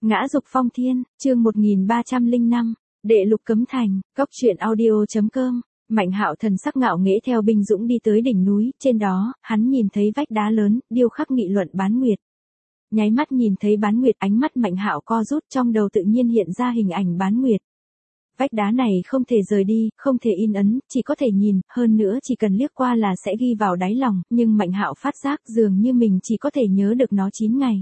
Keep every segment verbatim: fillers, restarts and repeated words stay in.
Ngã dục phong thiên, chương một nghìn ba trăm lẻ năm, đệ lục cấm thành, góc truyện audio chấm com. Mạnh Hạo thần sắc ngạo nghễ theo binh dũng đi tới đỉnh núi, trên đó, hắn nhìn thấy vách đá lớn, điêu khắc nghị luận bán nguyệt. Nháy mắt nhìn thấy bán nguyệt, ánh mắt Mạnh Hạo co rút, trong đầu tự nhiên hiện ra hình ảnh bán nguyệt. Vách đá này không thể rời đi, không thể in ấn, chỉ có thể nhìn, hơn nữa chỉ cần liếc qua là sẽ ghi vào đáy lòng, nhưng Mạnh Hạo phát giác dường như mình chỉ có thể nhớ được nó chín ngày.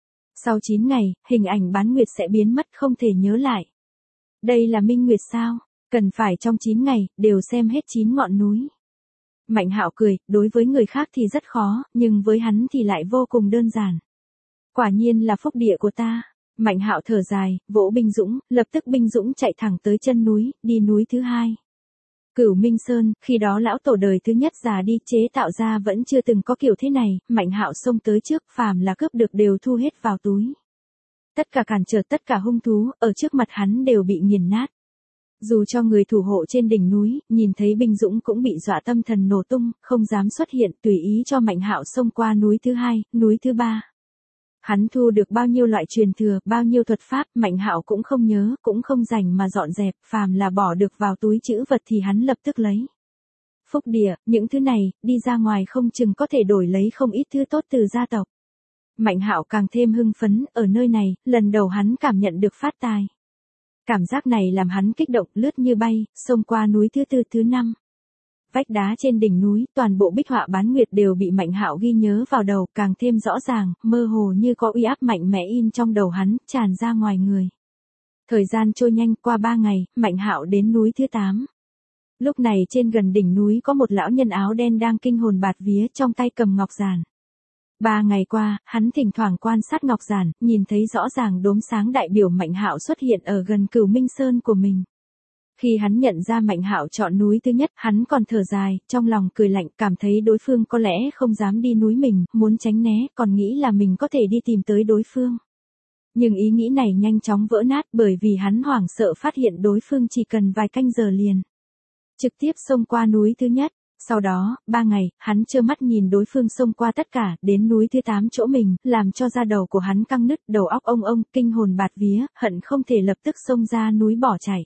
Sau chín ngày, hình ảnh bán nguyệt sẽ biến mất, không thể nhớ lại. Đây là minh nguyệt sao? Cần phải trong chín ngày, đều xem hết chín ngọn núi. Mạnh Hạo cười, đối với người khác thì rất khó, nhưng với hắn thì lại vô cùng đơn giản. Quả nhiên là phúc địa của ta. Mạnh Hạo thở dài, vỗ binh dũng, lập tức binh dũng chạy thẳng tới chân núi, đi núi thứ hai. Cửu Minh Sơn, khi đó lão tổ đời thứ nhất già đi chế tạo ra vẫn chưa từng có kiểu thế này, Mạnh Hạo xông tới trước, phàm là cướp được đều thu hết vào túi. Tất cả cản trở, tất cả hung thú, ở trước mặt hắn đều bị nghiền nát. Dù cho người thủ hộ trên đỉnh núi, nhìn thấy binh dũng cũng bị dọa tâm thần nổ tung, không dám xuất hiện, tùy ý cho Mạnh Hạo xông qua núi thứ hai, núi thứ ba. Hắn thu được bao nhiêu loại truyền thừa, bao nhiêu thuật pháp, Mạnh Hạo cũng không nhớ, cũng không rảnh mà dọn dẹp, phàm là bỏ được vào túi trữ vật thì hắn lập tức lấy. Phúc địa, những thứ này, đi ra ngoài không chừng có thể đổi lấy không ít thứ tốt từ gia tộc. Mạnh Hạo càng thêm hưng phấn, ở nơi này, lần đầu hắn cảm nhận được phát tài. Cảm giác này làm hắn kích động, lướt như bay, xông qua núi thứ tư, thứ năm. Vách đá trên đỉnh núi, toàn bộ bích họa bán nguyệt đều bị Mạnh Hạo ghi nhớ vào đầu, càng thêm rõ ràng, mơ hồ như có uy áp mạnh mẽ in trong đầu hắn, tràn ra ngoài người. Thời gian trôi nhanh, qua ba ngày, Mạnh Hạo đến núi thứ tám. Lúc này trên gần đỉnh núi có một lão nhân áo đen đang kinh hồn bạt vía, trong tay cầm ngọc giản. Ba ngày qua, hắn thỉnh thoảng quan sát ngọc giản, nhìn thấy rõ ràng đốm sáng đại biểu Mạnh Hạo xuất hiện ở gần Cửu Minh Sơn của mình. Khi hắn nhận ra Mạnh Hạo chọn núi thứ nhất, hắn còn thở dài, trong lòng cười lạnh, cảm thấy đối phương có lẽ không dám đi núi mình, muốn tránh né, còn nghĩ là mình có thể đi tìm tới đối phương. Nhưng ý nghĩ này nhanh chóng vỡ nát, bởi vì hắn hoảng sợ phát hiện đối phương chỉ cần vài canh giờ liền trực tiếp xông qua núi thứ nhất. Sau đó, ba ngày, hắn trơ mắt nhìn đối phương xông qua tất cả, đến núi thứ tám chỗ mình, làm cho da đầu của hắn căng nứt, đầu óc ông ông, kinh hồn bạt vía, hận không thể lập tức xông ra núi bỏ chạy.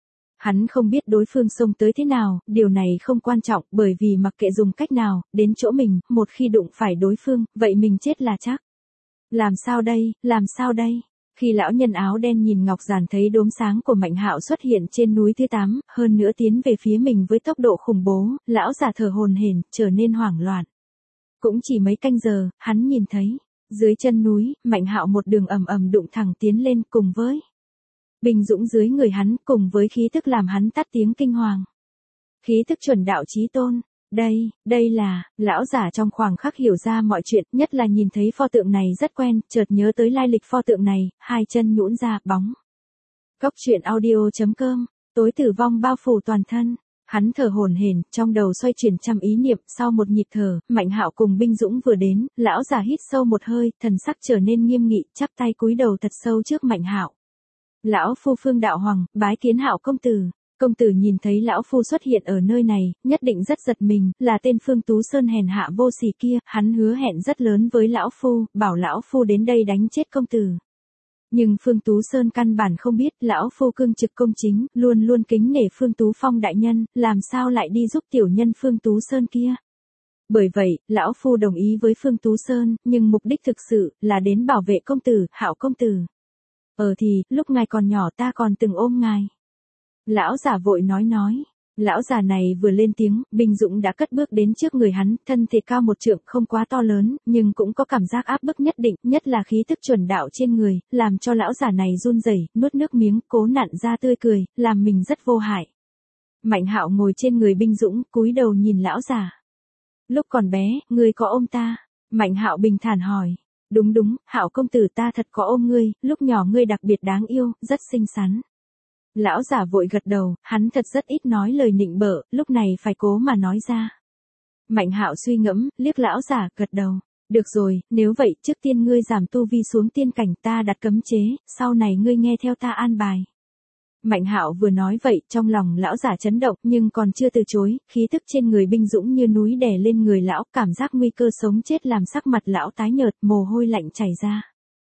Hắn không biết đối phương xông tới thế nào, điều này không quan trọng, bởi vì mặc kệ dùng cách nào, đến chỗ mình, một khi đụng phải đối phương, vậy mình chết là chắc. Làm sao đây, làm sao đây? Khi lão nhân áo đen nhìn ngọc giản thấy đốm sáng của Mạnh Hạo xuất hiện trên núi thứ tám, hơn nữa tiến về phía mình với tốc độ khủng bố, lão già thở hổn hển, trở nên hoảng loạn. Cũng chỉ mấy canh giờ, hắn nhìn thấy, dưới chân núi, Mạnh Hạo một đường ầm ầm đụng thẳng tiến lên cùng với binh dũng dưới người hắn, cùng với khí tức làm hắn tắt tiếng kinh hoàng. Khí tức chuẩn đạo chí tôn. Đây, đây là, lão giả trong khoảng khắc hiểu ra mọi chuyện, nhất là nhìn thấy pho tượng này rất quen, chợt nhớ tới lai lịch pho tượng này, hai chân nhũn ra, bóng. Góc truyện audio chấm com, tối tử vong bao phủ toàn thân. Hắn thở hổn hển, trong đầu xoay chuyển trăm ý niệm, sau một nhịp thở, Mạnh Hạo cùng binh dũng vừa đến, lão giả hít sâu một hơi, thần sắc trở nên nghiêm nghị, chắp tay cúi đầu thật sâu trước Mạnh Hạo. Lão phu Phương Đạo Hoàng, bái kiến Hạo công tử. Công tử nhìn thấy lão phu xuất hiện ở nơi này, nhất định rất giật mình, là tên Phương Tú Sơn hèn hạ vô sỉ kia, hắn hứa hẹn rất lớn với lão phu, bảo lão phu đến đây đánh chết công tử. Nhưng Phương Tú Sơn căn bản không biết, lão phu cương trực công chính, luôn luôn kính nể Phương Tú Phong đại nhân, làm sao lại đi giúp tiểu nhân Phương Tú Sơn kia. Bởi vậy, lão phu đồng ý với Phương Tú Sơn, nhưng mục đích thực sự là đến bảo vệ công tử, Hạo công tử. Ờ thì, lúc ngài còn nhỏ ta còn từng ôm ngài. Lão già vội nói nói. Lão già này vừa lên tiếng, binh dũng đã cất bước đến trước người hắn, thân thể cao một trượng không quá to lớn, nhưng cũng có cảm giác áp bức nhất định, nhất là khí tức chuẩn đạo trên người, làm cho lão già này run rẩy, nuốt nước miếng, cố nặn ra tươi cười, làm mình rất vô hại. Mạnh Hạo ngồi trên người binh dũng, cúi đầu nhìn lão già. Lúc còn bé, ngươi có ôm ta? Mạnh Hạo bình thản hỏi. Đúng đúng, Hạo công tử ta thật có ôm ngươi, lúc nhỏ ngươi đặc biệt đáng yêu, rất xinh xắn. Lão giả vội gật đầu, hắn thật rất ít nói lời nịnh bợ, lúc này phải cố mà nói ra. Mạnh Hạo suy ngẫm, liếc lão giả, gật đầu. Được rồi, nếu vậy, trước tiên ngươi giảm tu vi xuống tiên cảnh, ta đặt cấm chế, sau này ngươi nghe theo ta an bài. Mạnh Hạo vừa nói vậy, trong lòng lão giả chấn động, nhưng còn chưa từ chối, khí tức trên người binh dũng như núi đè lên người lão, cảm giác nguy cơ sống chết làm sắc mặt lão tái nhợt, mồ hôi lạnh chảy ra.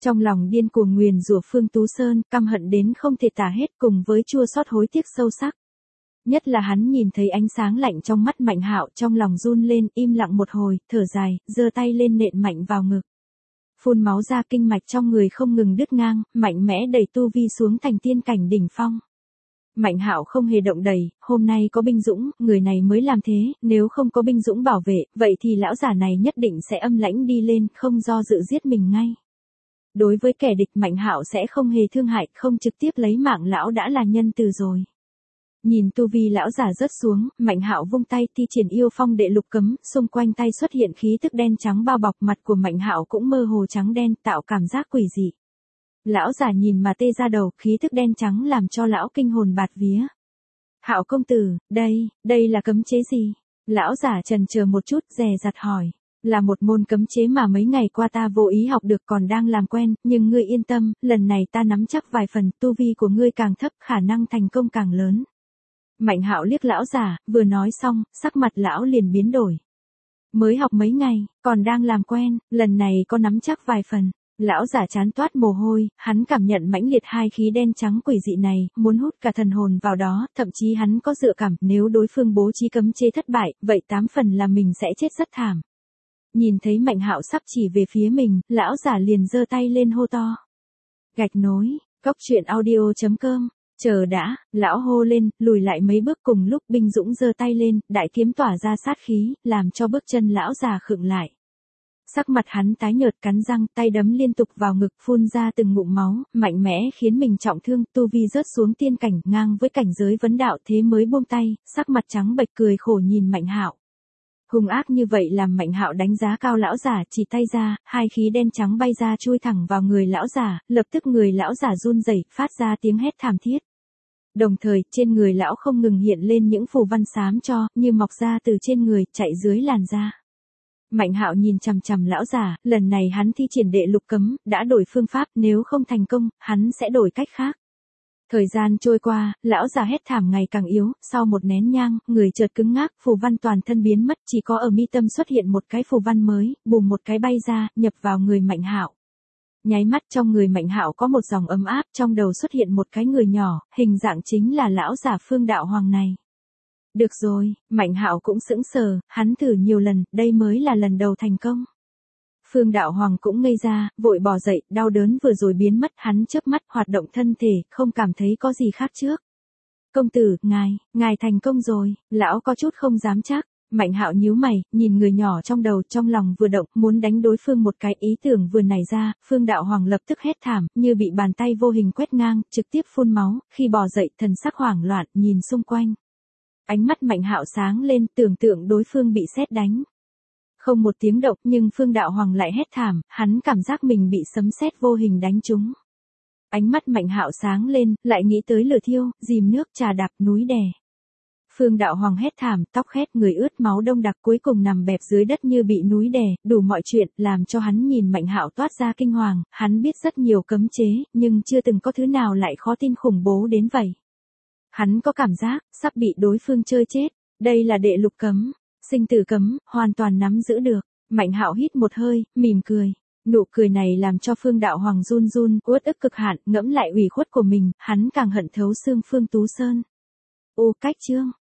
Trong lòng điên cuồng nguyền rủa Phương Tú Sơn, căm hận đến không thể tả hết cùng với chua xót hối tiếc sâu sắc. Nhất là hắn nhìn thấy ánh sáng lạnh trong mắt Mạnh Hạo, trong lòng run lên, im lặng một hồi, thở dài, giơ tay lên nện mạnh vào ngực. Phun máu ra, kinh mạch trong người không ngừng đứt ngang, mạnh mẽ đẩy tu vi xuống thành tiên cảnh đỉnh phong. Mạnh Hạo không hề động đậy, hôm nay có binh dũng, người này mới làm thế, nếu không có binh dũng bảo vệ, vậy thì lão giả này nhất định sẽ âm lãnh đi lên, không do dự giết mình ngay. Đối với kẻ địch, Mạnh Hạo sẽ không hề thương hại, không trực tiếp lấy mạng lão đã là nhân từ rồi. Nhìn tu vi lão giả rớt xuống, Mạnh Hạo vung tay thi triển yêu phong đệ lục cấm, xung quanh tay xuất hiện khí tức đen trắng bao bọc, mặt của Mạnh Hạo cũng mơ hồ trắng đen, tạo cảm giác quỷ dị. Lão giả nhìn mà tê ra đầu, khí tức đen trắng làm cho lão kinh hồn bạt vía. Hạo công tử, đây, đây là cấm chế gì? Lão giả chần chờ một chút, dè dặt hỏi. Là một môn cấm chế mà mấy ngày qua ta vô ý học được, còn đang làm quen, nhưng ngươi yên tâm, lần này ta nắm chắc vài phần, tu vi của ngươi càng thấp, khả năng thành công càng lớn. Mạnh Hạo liếc lão giả, vừa nói xong, sắc mặt lão liền biến đổi. Mới học mấy ngày, còn đang làm quen, lần này có nắm chắc vài phần. Lão giả chán toát mồ hôi, hắn cảm nhận mãnh liệt hai khí đen trắng quỷ dị này, muốn hút cả thần hồn vào đó, thậm chí hắn có dự cảm, nếu đối phương bố trí cấm chế thất bại, vậy tám phần là mình sẽ chết rất thảm. Nhìn thấy Mạnh Hạo sắp chỉ về phía mình, lão giả liền giơ tay lên hô to. Gạch nối, cốc truyện audio chấm com. Chờ đã, lão hô lên, lùi lại mấy bước, cùng lúc binh dũng giơ tay lên, đại kiếm tỏa ra sát khí, làm cho bước chân lão già khựng lại. Sắc mặt hắn tái nhợt, cắn răng, tay đấm liên tục vào ngực, phun ra từng ngụm máu, mạnh mẽ khiến mình trọng thương, tu vi rớt xuống tiên cảnh, ngang với cảnh giới vấn đạo, thế mới buông tay, sắc mặt trắng bệch cười khổ nhìn Mạnh Hạo. Hung ác như vậy làm Mạnh Hạo đánh giá cao lão giả, chỉ tay ra, hai khí đen trắng bay ra chui thẳng vào người lão giả, lập tức người lão giả run rẩy, phát ra tiếng hét thảm thiết. Đồng thời, trên người lão không ngừng hiện lên những phù văn xám cho, như mọc ra từ trên người, chạy dưới làn da. Mạnh Hạo nhìn chằm chằm lão giả, lần này hắn thi triển đệ lục cấm, đã đổi phương pháp, nếu không thành công, hắn sẽ đổi cách khác. Thời gian trôi qua, lão già hét thảm ngày càng yếu, sau một nén nhang, người chợt cứng ngắc, phù văn toàn thân biến mất, chỉ có ở mi tâm xuất hiện một cái phù văn mới, bùm một cái bay ra, nhập vào người Mạnh Hạo. Nháy mắt trong người Mạnh Hạo có một dòng ấm áp, trong đầu xuất hiện một cái người nhỏ, hình dạng chính là lão giả Phương Đạo Hoàng này. Được rồi, Mạnh Hạo cũng sững sờ, hắn thử nhiều lần, đây mới là lần đầu thành công. Phương Đạo Hoàng cũng ngây ra, vội bò dậy, đau đớn vừa rồi biến mất, hắn chớp mắt, hoạt động thân thể, không cảm thấy có gì khác trước. Công tử, ngài, ngài thành công rồi, lão có chút không dám chắc. Mạnh Hạo nhíu mày, nhìn người nhỏ trong đầu, trong lòng vừa động, muốn đánh đối phương một cái, ý tưởng vừa nảy ra, Phương Đạo Hoàng lập tức hét thảm, như bị bàn tay vô hình quét ngang, trực tiếp phun máu, khi bò dậy, thần sắc hoảng loạn, nhìn xung quanh. Ánh mắt Mạnh Hạo sáng lên, tưởng tượng đối phương bị sét đánh. Không một tiếng động, nhưng Phương Đạo Hoàng lại hét thảm, hắn cảm giác mình bị sấm sét vô hình đánh trúng. Ánh mắt Mạnh Hạo sáng lên, lại nghĩ tới lửa thiêu, dìm nước, trà đạp, núi đè. Phương Đạo Hoàng hét thảm, tóc khét, người ướt máu đông đặc, cuối cùng nằm bẹp dưới đất như bị núi đè, đủ mọi chuyện, làm cho hắn nhìn Mạnh Hạo toát ra kinh hoàng, hắn biết rất nhiều cấm chế, nhưng chưa từng có thứ nào lại khó tin khủng bố đến vậy. Hắn có cảm giác, sắp bị đối phương chơi chết, đây là đệ lục cấm, sinh tử cấm, hoàn toàn nắm giữ được. Mạnh Hạo hít một hơi, mỉm cười. Nụ cười này làm cho Phương Đạo Hoàng run run, uất ức cực hạn, ngẫm lại ủy khuất của mình, hắn càng hận thấu xương Phương Tú Sơn. Ô cách chương.